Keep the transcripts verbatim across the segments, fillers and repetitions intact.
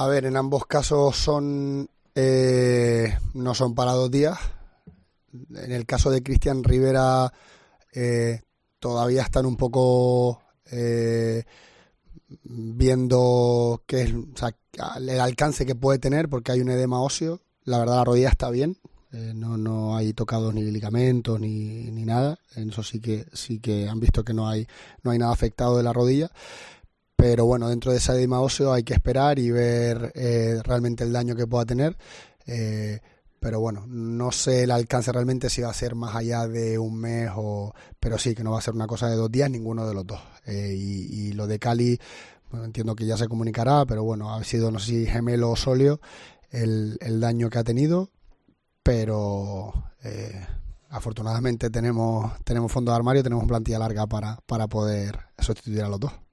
A ver, en ambos casos son eh, no son para dos días. En el caso de Cristian Rivera eh, todavía están un poco eh, viendo qué es, o sea, el alcance que puede tener, porque hay un edema óseo. La verdad, la rodilla está bien, eh, no no hay tocados ni ligamentos ni, ni nada. En eso sí que sí que han visto que no hay no hay nada afectado de la rodilla. Pero bueno, dentro de ese edema óseo hay que esperar y ver eh, realmente el daño que pueda tener. Eh, pero bueno, no sé el alcance realmente si va a ser más allá de un mes o... Pero sí, que no va a ser una cosa de dos días, ninguno de los dos. Eh, y, y lo de Cali, bueno, entiendo que ya se comunicará, pero bueno, ha sido, no sé si gemelo o sóleo el, el daño que ha tenido. Pero eh, afortunadamente tenemos, tenemos fondo de armario, tenemos plantilla larga para, para poder sustituir a los dos.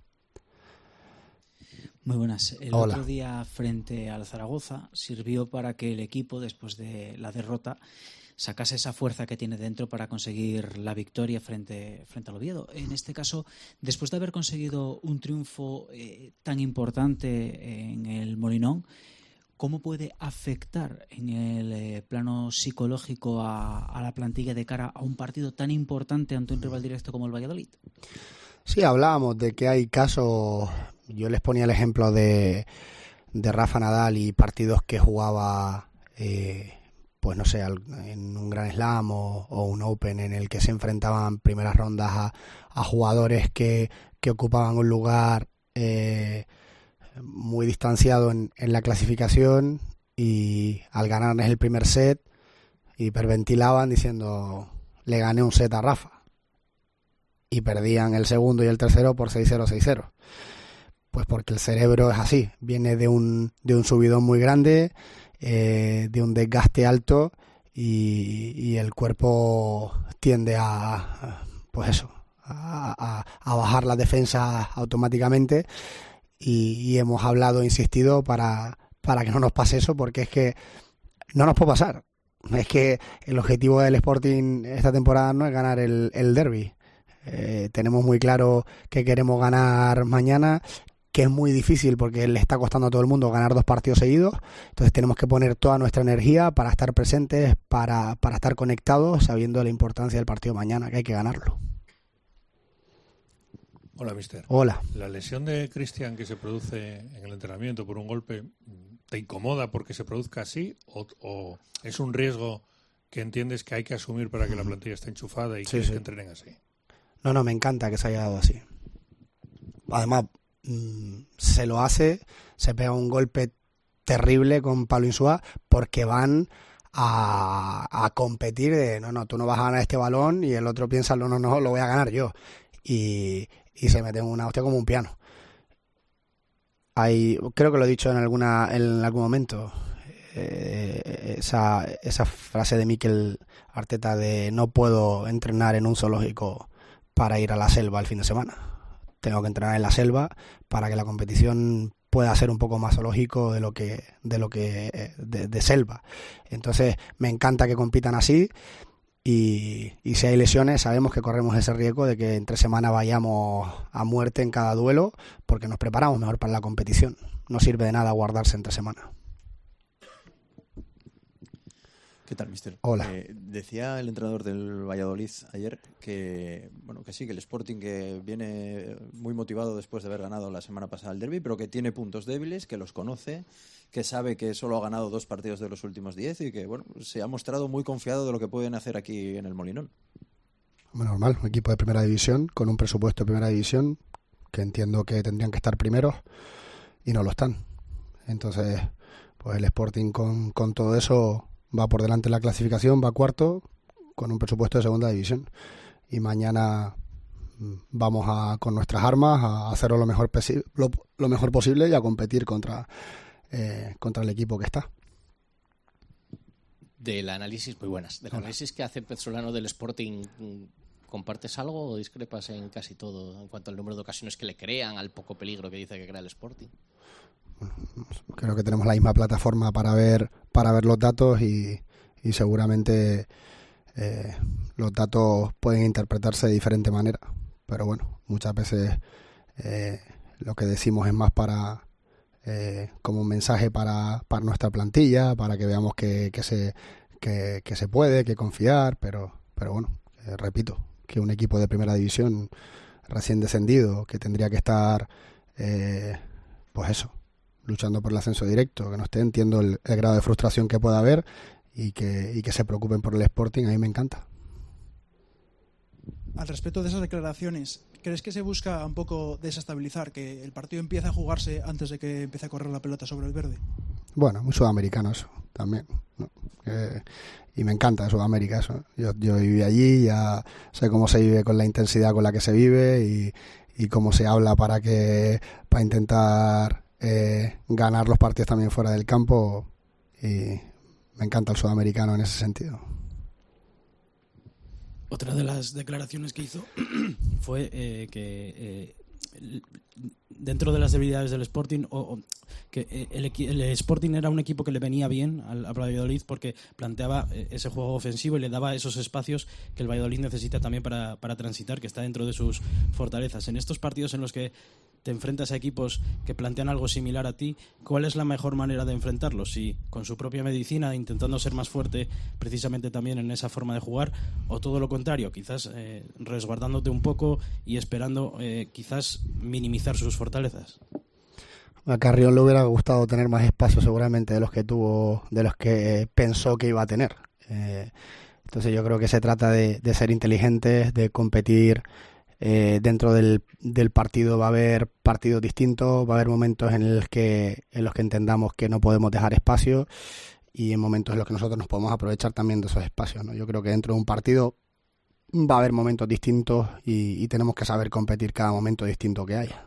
Muy buenas. El Hola. Otro día frente al Zaragoza sirvió para que el equipo, después de la derrota, sacase esa fuerza que tiene dentro para conseguir la victoria frente, frente al Oviedo. En este caso, después de haber conseguido un triunfo eh, tan importante en el Molinón, ¿cómo puede afectar en el eh, plano psicológico a, a la plantilla de cara a un partido tan importante ante un rival directo como el Valladolid? Sí, hablábamos de que hay casos, yo les ponía el ejemplo de, de Rafa Nadal y partidos que jugaba, eh, pues no sé, en un Grand Slam o, o un Open en el que se enfrentaban primeras rondas a, a jugadores que, que ocupaban un lugar eh, muy distanciado en, en la clasificación, y al ganarles el primer set hiperventilaban diciendo le gané un set a Rafa. Y perdían el segundo y el tercero por seis cero, seis cero. Pues porque el cerebro es así, viene de un, de un subidón muy grande, eh, de un desgaste alto, y, y el cuerpo tiende a, pues eso, a, a, a bajar las defensas automáticamente, y, y hemos hablado, insistido, para, para que no nos pase eso, porque es que no nos puede pasar. Es que el objetivo del Sporting esta temporada no es ganar el, el derbi. Eh, tenemos muy claro que queremos ganar mañana, que es muy difícil porque le está costando a todo el mundo ganar dos partidos seguidos. Entonces tenemos que poner toda nuestra energía para estar presentes, para, para estar conectados, sabiendo la importancia del partido mañana, que hay que ganarlo. Hola, mister. Hola. La lesión de Cristian que se produce en el entrenamiento por un golpe, ¿te incomoda porque se produzca así o, o es un riesgo que entiendes que hay que asumir para que la plantilla esté enchufada y sí, quieres sí. que entrenen así? No, no, me encanta que se haya dado así. Además, mmm, se lo hace, se pega un golpe terrible con Pablo Insúa porque van a, a competir de, no, no, tú no vas a ganar este balón, y el otro piensa, no, no, no, lo voy a ganar yo. Y, y se mete en una hostia como un piano. Hay, creo que lo he dicho en alguna en algún momento, eh, esa, esa frase de Mikel Arteta de no puedo entrenar en un zoológico para ir a la selva el fin de semana. Tengo que entrenar en la selva para que la competición pueda ser un poco más zoológico de lo que de lo que de, de selva. Entonces me encanta que compitan así, y, y si hay lesiones sabemos que corremos ese riesgo de que entre semana vayamos a muerte en cada duelo, porque nos preparamos mejor para la competición. No sirve de nada guardarse entre semana. ¿Qué tal, mister? Hola. Eh, decía el entrenador del Valladolid ayer que, bueno, que sí, que el Sporting que viene muy motivado después de haber ganado la semana pasada el derbi, pero que tiene puntos débiles, que los conoce, que sabe que solo ha ganado dos partidos de los últimos diez y que, bueno, se ha mostrado muy confiado de lo que pueden hacer aquí en el Molinón. Bueno, normal, un equipo de primera división con un presupuesto de primera división que entiendo que tendrían que estar primeros y no lo están. Entonces, pues el Sporting con, con todo eso va por delante en la clasificación, va cuarto con un presupuesto de segunda división, y mañana vamos a con nuestras armas a hacerlo lo mejor, pesi- lo, lo mejor posible y a competir contra, eh, contra el equipo que está. Del análisis, muy buenas, del análisis que hace Pezzolano del Sporting, ¿compartes algo o discrepas en casi todo en cuanto al número de ocasiones que le crean, al poco peligro que dice que crea el Sporting? Creo que tenemos la misma plataforma para ver para ver los datos, y, y seguramente eh, los datos pueden interpretarse de diferente manera, pero bueno, muchas veces eh, lo que decimos es más para eh, como un mensaje para, para nuestra plantilla, para que veamos que, que, se, que, que se puede, que confiar, pero, pero bueno, eh, repito, que un equipo de primera división recién descendido, que tendría que estar, eh, pues eso, luchando por el ascenso directo, que no esté, entiendo el, el grado de frustración que pueda haber y que, y que se preocupen por el Sporting, a mí me encanta. Al respecto de esas declaraciones, ¿crees que se busca un poco desestabilizar, que el partido empiece a jugarse antes de que empiece a correr la pelota sobre el verde? Bueno, muy sudamericano eso también, ¿no? Eh, y me encanta Sudamérica eso. Yo, yo viví allí, ya sé cómo se vive con la intensidad con la que se vive y, y cómo se habla para que para intentar eh, ganar los partidos también fuera del campo, y me encanta el sudamericano en ese sentido. Otra de las declaraciones que hizo fue eh, que eh, dentro de las debilidades del Sporting, o, o que el, el Sporting era un equipo que le venía bien al, al Valladolid porque planteaba ese juego ofensivo y le daba esos espacios que el Valladolid necesita también para, para transitar, que está dentro de sus fortalezas. En estos partidos en los que te enfrentas a equipos que plantean algo similar a ti, ¿cuál es la mejor manera de enfrentarlos? Si con su propia medicina, intentando ser más fuerte precisamente también en esa forma de jugar, o todo lo contrario, quizás eh, resguardándote un poco y esperando eh, quizás minimizar sus fortalezas. A Carrión le hubiera gustado tener más espacio seguramente de los que tuvo, de los que pensó que iba a tener. Eh, entonces yo creo que se trata de, de ser inteligentes, de competir. Eh, dentro del, del partido va a haber partidos distintos, va a haber momentos en los que en los que entendamos que no podemos dejar espacio y en momentos en los que nosotros nos podemos aprovechar también de esos espacios, ¿no? Yo creo que dentro de un partido va a haber momentos distintos y, y tenemos que saber competir cada momento distinto que haya.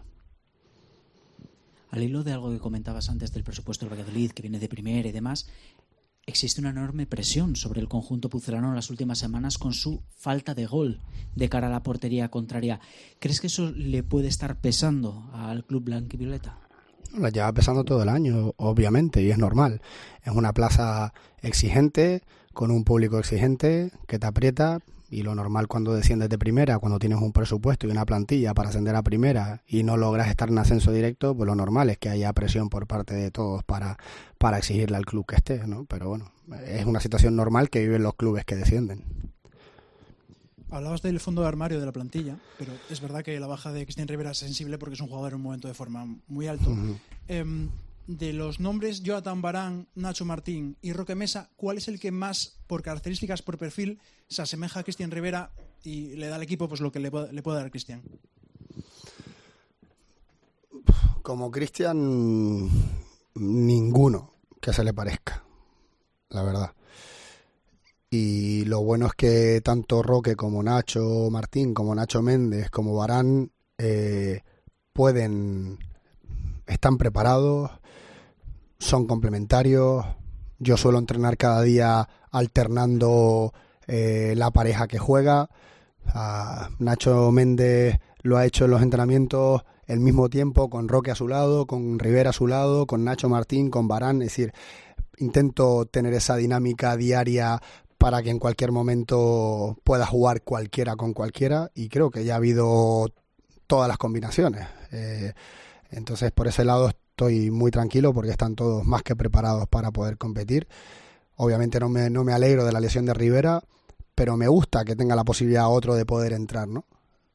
Al hilo de algo que comentabas antes del presupuesto del Valladolid, que viene de primera y demás, existe una enorme presión sobre el conjunto pucelano en las últimas semanas con su falta de gol de cara a la portería contraria. ¿Crees que eso le puede estar pesando al club blanquivioleta? La lleva pesando todo el año, obviamente, y es normal. Es una plaza exigente, con un público exigente, que te aprieta, y lo normal cuando desciendes de primera, cuando tienes un presupuesto y una plantilla para ascender a primera y no logras estar en ascenso directo, pues lo normal es que haya presión por parte de todos para, para exigirle al club que esté, ¿no? Pero bueno, es una situación normal que viven los clubes que descienden. Hablabas del fondo de armario de la plantilla, pero es verdad que la baja de Cristian Rivera es sensible porque es un jugador en un momento de forma muy alto. Uh-huh. Eh, de los nombres Jonathan Varane, Nacho Martín y Roque Mesa, ¿cuál es el que más, por características, por perfil, se asemeja a Cristian Rivera y le da al equipo pues lo que le puede, le puede dar Cristian? Como Cristian, ninguno que se le parezca, la verdad. Y lo bueno es que tanto Roque como Nacho Martín, como Nacho Méndez, como Varane, eh, pueden, están preparados, son complementarios. Yo suelo entrenar cada día alternando eh, la pareja que juega. Uh, Nacho Méndez lo ha hecho en los entrenamientos el mismo tiempo, con Roque a su lado, con Rivera a su lado, con Nacho Martín, con Varane. Es decir, intento tener esa dinámica diaria para que en cualquier momento pueda jugar cualquiera con cualquiera, y creo que ya ha habido todas las combinaciones. Eh, entonces, por ese lado estoy muy tranquilo porque están todos más que preparados para poder competir. Obviamente no me, no me alegro de la lesión de Rivera, pero me gusta que tenga la posibilidad otro de poder entrar, ¿no?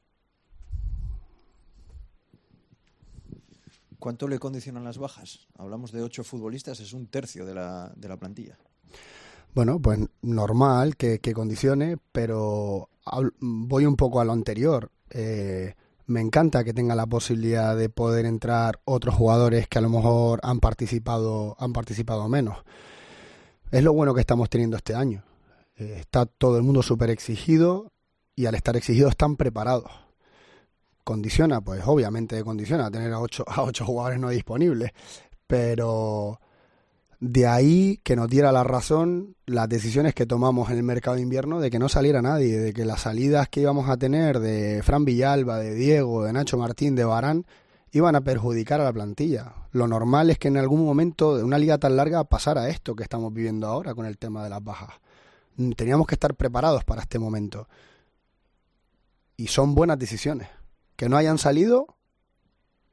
¿Cuánto le condicionan las bajas? Hablamos de ocho futbolistas, es un tercio de la, de la plantilla. Bueno, pues normal que, que condicione, pero voy un poco a lo anterior. Eh, me encanta que tenga la posibilidad de poder entrar otros jugadores que a lo mejor han participado, han participado menos. Es lo bueno que estamos teniendo este año. Eh, está todo el mundo súper exigido y al estar exigidos están preparados. ¿Condiciona? Pues obviamente condiciona tener a ocho, a ocho jugadores no disponibles, pero de ahí que nos diera la razón las decisiones que tomamos en el mercado de invierno de que no saliera nadie, de que las salidas que íbamos a tener de Fran Villalba, de Diego, de Nacho Martín, de Varane, iban a perjudicar a la plantilla. Lo normal es que en algún momento de una liga tan larga pasara esto que estamos viviendo ahora con el tema de las bajas. Teníamos que estar preparados para este momento. Y son buenas decisiones. Que no hayan salido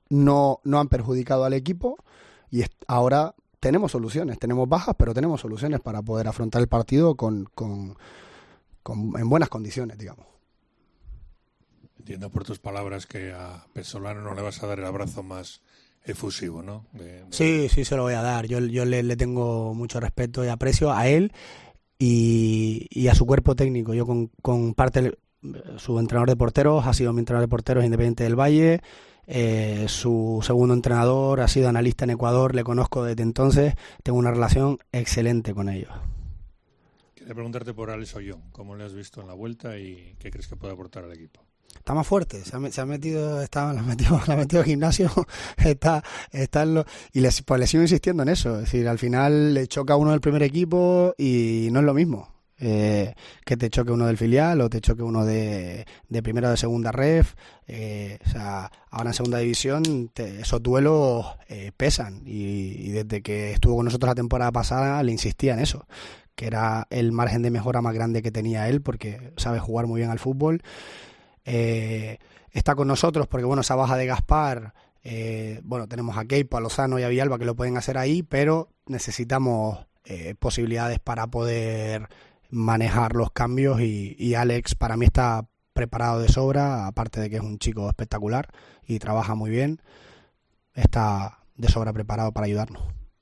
no, no han perjudicado al equipo y est- ahora tenemos soluciones, tenemos bajas, pero tenemos soluciones para poder afrontar el partido con, con, con en buenas condiciones, digamos. Entiendo por tus palabras que a Pesolano no le vas a dar el abrazo más efusivo, ¿no? De, de... Sí, sí se lo voy a dar. Yo, yo le, le tengo mucho respeto y aprecio a él y, y a su cuerpo técnico. Yo con, con parte, su entrenador de porteros ha sido mi entrenador de porteros Independiente del Valle. Eh, su segundo entrenador ha sido analista en Ecuador, le conozco desde entonces, tengo una relación excelente con ellos. Quería preguntarte por Alex Ollón, ¿cómo le has visto en la vuelta y qué crees que puede aportar al equipo? Está más fuerte, se ha, se ha metido, está, le ha metido, le ha metido al gimnasio, está, está en lo, y le, pues le sigo insistiendo en eso, es decir, al final le choca uno del primer equipo y no es lo mismo. Eh, que te choque uno del filial o te choque uno de, de primera o de segunda ref, eh, o sea, ahora en segunda división te, esos duelos eh, pesan y, y desde que estuvo con nosotros la temporada pasada le insistía en eso, que era el margen de mejora más grande que tenía él porque sabe jugar muy bien al fútbol. Eh, está con nosotros porque bueno, esa baja de Gaspar, eh, bueno, tenemos a Keipo, a Lozano y a Villalba que lo pueden hacer ahí, pero necesitamos eh, posibilidades para poder manejar los cambios y, y Alex para mí está preparado de sobra, aparte de que es un chico espectacular y trabaja muy bien, está de sobra preparado para ayudarnos.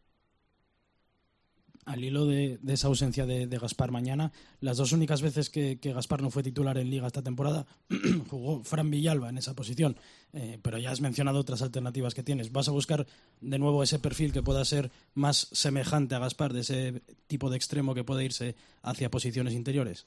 Al hilo de, de esa ausencia de, de Gaspar mañana, las dos únicas veces que, que Gaspar no fue titular en Liga esta temporada, jugó Fran Villalba en esa posición, eh, pero ya has mencionado otras alternativas que tienes. ¿Vas a buscar de nuevo ese perfil que pueda ser más semejante a Gaspar, de ese tipo de extremo que puede irse hacia posiciones interiores?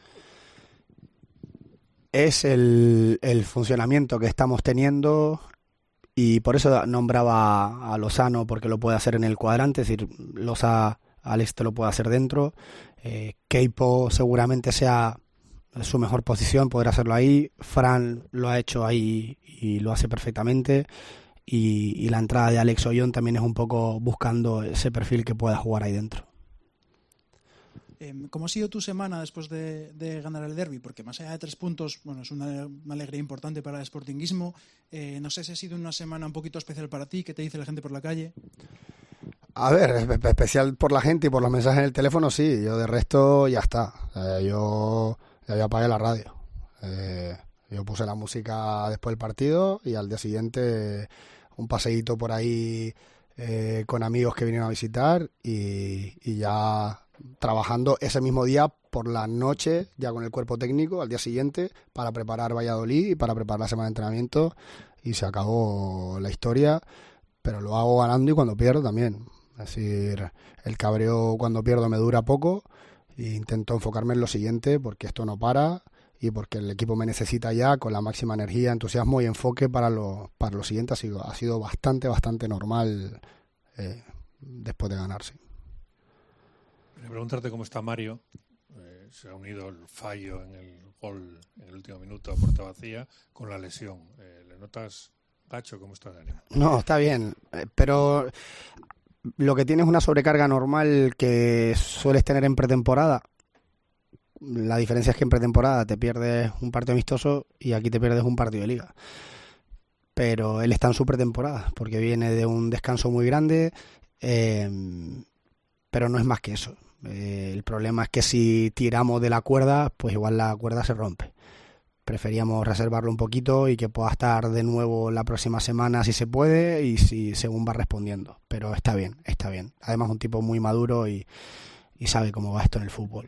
Es el, el funcionamiento que estamos teniendo y por eso nombraba a Lozano porque lo puede hacer en el cuadrante, es decir, Loza... Alex te lo puede hacer dentro, eh, Keipo seguramente sea su mejor posición, poder hacerlo ahí, Fran lo ha hecho ahí y lo hace perfectamente y, y la entrada de Alex Ollón también es un poco buscando ese perfil que pueda jugar ahí dentro. Eh, ¿Cómo ha sido tu semana después de, de ganar el derbi? Porque más allá de tres puntos, bueno, es una, una alegría importante para el sportinguismo. Eh, no sé si ha sido una semana un poquito especial para ti. ¿Qué te dice la gente por la calle? A ver, especial por la gente y por los mensajes en el teléfono, sí. Yo de resto ya está. Eh, yo ya apagué la radio. Eh, yo puse la música después del partido y al día siguiente un paseíto por ahí eh, con amigos que vinieron a visitar y, y ya trabajando ese mismo día por la noche ya con el cuerpo técnico al día siguiente para preparar Valladolid y para preparar la semana de entrenamiento y se acabó la historia, pero lo hago ganando y cuando pierdo también. Es decir, el cabreo cuando pierdo me dura poco e intento enfocarme en lo siguiente porque esto no para y porque el equipo me necesita ya con la máxima energía, entusiasmo y enfoque para lo, para lo siguiente. Ha sido, ha sido bastante, bastante normal eh, después de ganar, sí. Quería preguntarte cómo está Mario. Eh, se ha unido el fallo en el gol en el último minuto a puerta vacía con la lesión. Eh, ¿Le notas gacho? ¿Cómo está Daniel? No, está bien, eh, pero lo que tienes es una sobrecarga normal que sueles tener en pretemporada. La diferencia es que en pretemporada te pierdes un partido amistoso y aquí te pierdes un partido de liga. Pero él está en su pretemporada porque viene de un descanso muy grande, eh, pero no es más que eso. Eh, el problema es que si tiramos de la cuerda, pues igual la cuerda se rompe. Preferíamos reservarlo un poquito y que pueda estar de nuevo la próxima semana si se puede y si según va respondiendo. Pero está bien, está bien. Además un tipo muy maduro y, y sabe cómo va esto en el fútbol.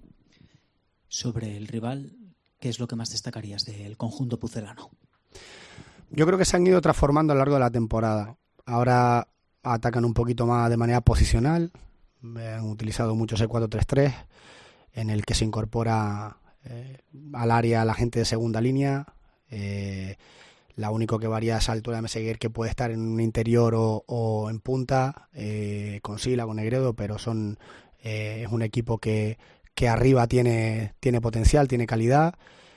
Sobre el rival, ¿qué es lo que más destacarías del conjunto pucelano? Yo creo que se han ido transformando a lo largo de la temporada. Ahora atacan un poquito más de manera posicional. Han utilizado mucho ese cuatro tres tres en el que se incorpora eh, al área la gente de segunda línea. Eh, la único que varía es la altura de Meseguer, que puede estar en un interior o, o en punta, eh, con Sila, con Negredo, pero son eh, es un equipo que que arriba tiene, tiene potencial, tiene calidad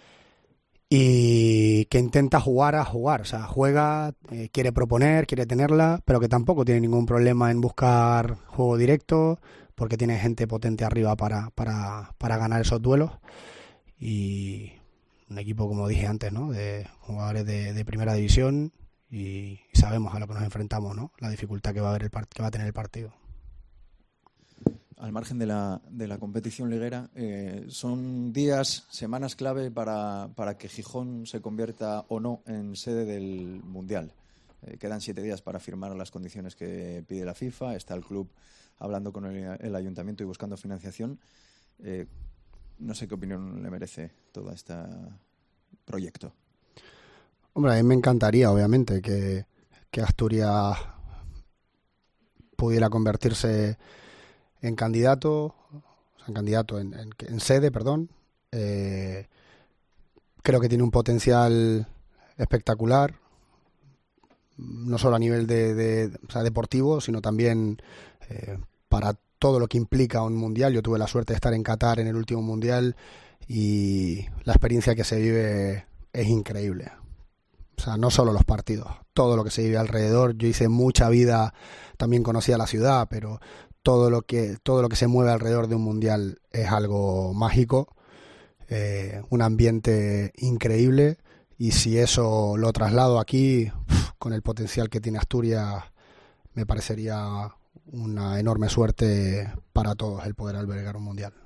y que intenta jugar a jugar, o sea, juega, eh, quiere proponer, quiere tenerla, pero que tampoco tiene ningún problema en buscar juego directo porque tiene gente potente arriba para, para, para ganar esos duelos y un equipo, como dije antes, ¿no? De jugadores de, de primera división y sabemos a lo que nos enfrentamos, ¿no? La dificultad que va a haber el part- que va a tener el partido. Al margen de la, de la competición liguera, eh, son días, semanas clave para, para que Gijón se convierta o no en sede del Mundial. Eh, quedan siete días para firmar las condiciones que pide la FIFA. Está el club hablando con el, el ayuntamiento y buscando financiación. Eh, no sé qué opinión le merece todo este proyecto. Hombre, a mí me encantaría, obviamente, que, que Asturias pudiera convertirse en candidato, o sea, en candidato, en, en, en sede, perdón. Eh, creo que tiene un potencial espectacular, no solo a nivel de, de o sea, deportivo, sino también eh, para todo lo que implica un mundial. Yo tuve la suerte de estar en Qatar en el último mundial y la experiencia que se vive es increíble. O sea, no solo los partidos, todo lo que se vive alrededor. Yo hice mucha vida, también conocía la ciudad, pero todo lo que todo lo que se mueve alrededor de un mundial es algo mágico, eh, un ambiente increíble, y si eso lo traslado aquí, con el potencial que tiene Asturias, me parecería una enorme suerte para todos el poder albergar un mundial.